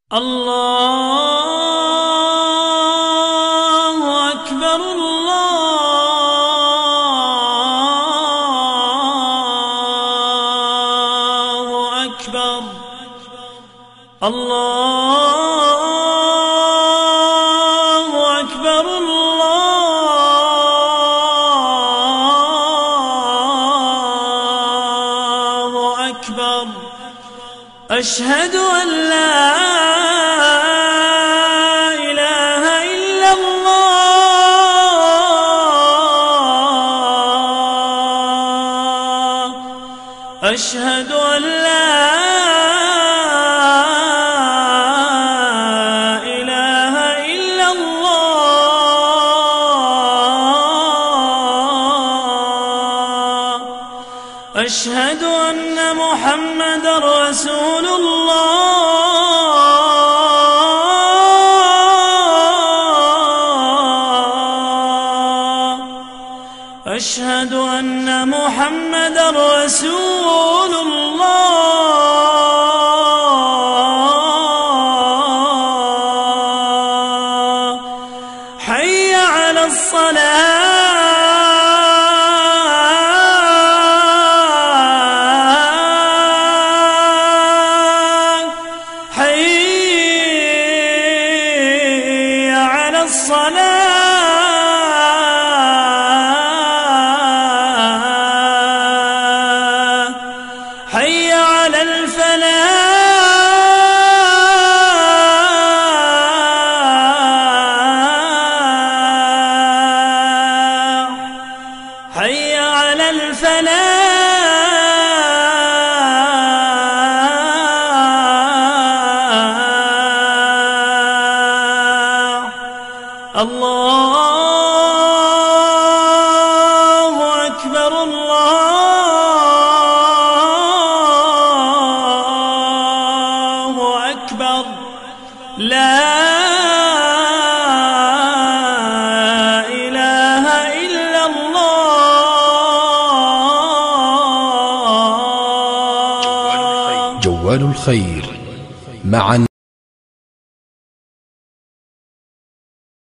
الله أكبر الله أكبر الله أكبر الله أكبر أشهد أن لا إله إلا الله أشهد أن لا إله إلا الله أشهد أن محمدًا رسول الله أشهد أن محمدًا رسول الله حي على الصلاة حي على الفلاح حي على الفلاح الله أكبر الله أكبر لا إله إلا الله. جوال الخير معا.